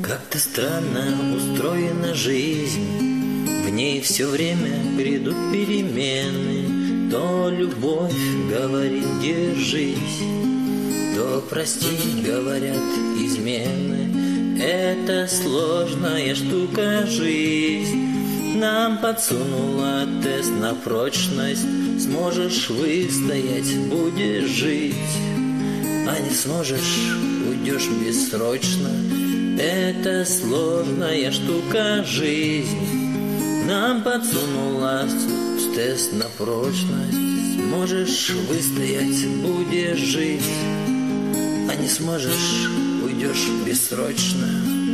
Как-то странно устроена жизнь, в ней все время грядут перемены. То любовь говорит держись, то прости, говорят измены. Это сложная штука жизнь, нам подсунула тест на прочность. Сможешь выстоять, будешь жить, а не сможешь, уйдешь бессрочно. Это сложная штука жизнь, нам подсунула тест на прочность. Сможешь выстоять, будешь жить, а не сможешь, уйдешь бессрочно.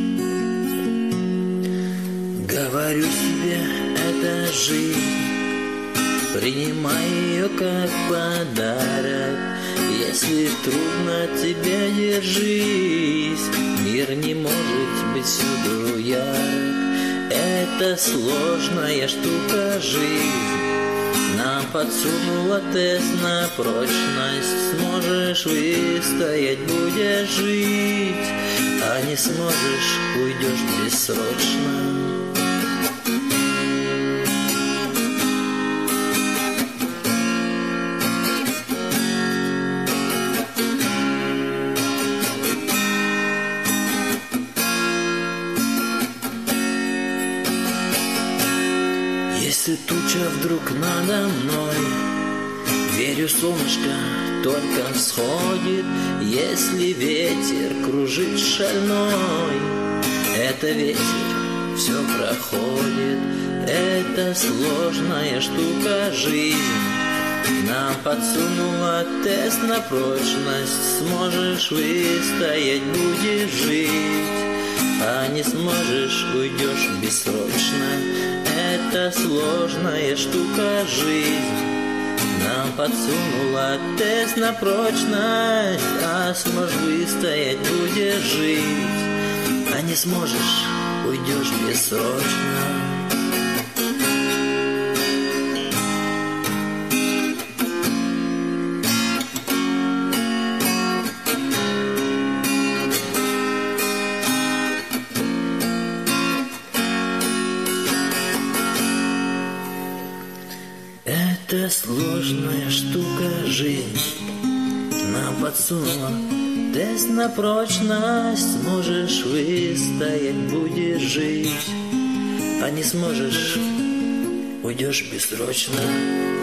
Говорю себе, это жизнь, принимай ее как подарок. Если трудно, тебе держись, мир не может быть всюду ярок. Это сложная штука жизнь, нам подсунула тест на прочность. Сможешь выстоять, будешь жить, а не сможешь, уйдешь бессрочно. Если туча вдруг надо мной, верю, солнышко только всходит. Если ветер кружит шальной, это ветер все проходит. Это сложная штука жизнь, нам подсунула тест на прочность. Сможешь выстоять, будешь жить, а не сможешь, уйдешь бессрочно. Это сложная штука жизнь, нам подсунула тест на прочность. А сможешь выстоять, будешь жить, а не сможешь, уйдешь бессрочно. Это сложная штука жизнь, нам подсунула тест на прочность. Сможешь выстоять, будешь жить, а не сможешь, уйдешь бессрочно.